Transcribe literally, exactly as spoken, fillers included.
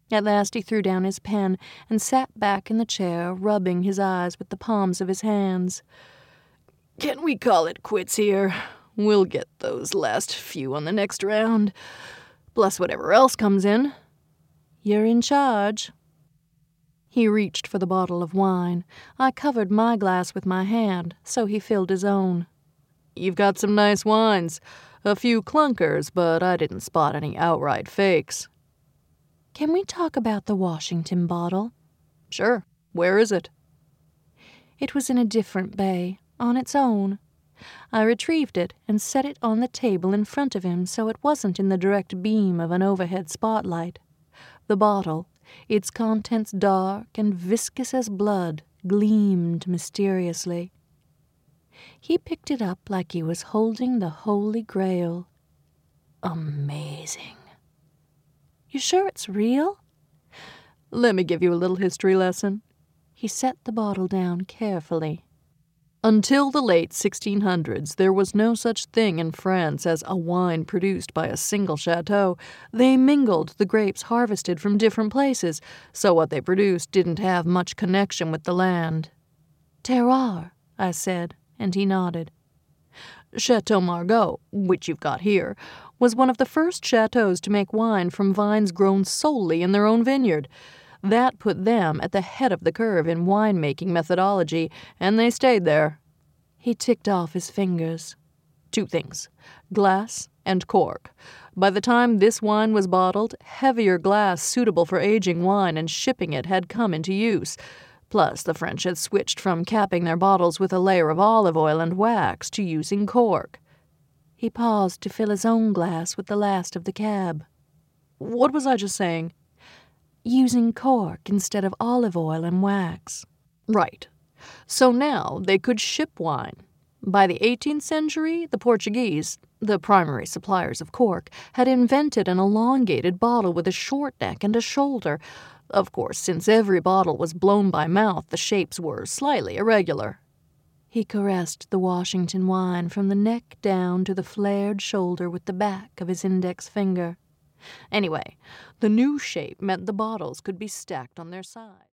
At last he threw down his pen and sat back in the chair, rubbing his eyes with the palms of his hands. "Can we call it quits here? We'll get those last few on the next round. Plus whatever else comes in." "You're in charge." He reached for the bottle of wine. I covered my glass with my hand, so he filled his own. "You've got some nice wines. A few clunkers, but I didn't spot any outright fakes." "Can we talk about the Washington bottle?" "Sure. Where is it?" It was in a different bay, on its own. I retrieved it and set it on the table in front of him so it wasn't in the direct beam of an overhead spotlight. The bottle, its contents dark and viscous as blood, gleamed mysteriously. He picked it up like he was holding the Holy Grail. "Amazing." "You sure it's real?" "Let me give you a little history lesson." He set the bottle down carefully. Until the late sixteen hundreds, there was no such thing in France as a wine produced by a single chateau. They mingled the grapes harvested from different places, so what they produced didn't have much connection with the land. "Terroir," I said, and he nodded. Chateau Margaux, which you've got here, was one of the first chateaus to make wine from vines grown solely in their own vineyard. That put them at the head of the curve in winemaking methodology, and they stayed there. He ticked off his fingers. Two things, glass and cork. By the time this wine was bottled, heavier glass suitable for aging wine and shipping it had come into use. Plus, the French had switched from capping their bottles with a layer of olive oil and wax to using cork. He paused to fill his own glass with the last of the cab. "What was I just saying?" "Using cork instead of olive oil and wax." "Right. So now they could ship wine. By the eighteenth century, the Portuguese, the primary suppliers of cork, had invented an elongated bottle with a short neck and a shoulder. Of course, since every bottle was blown by mouth, the shapes were slightly irregular." He caressed the Washington wine from the neck down to the flared shoulder with the back of his index finger. Anyway, the new shape meant the bottles could be stacked on their side.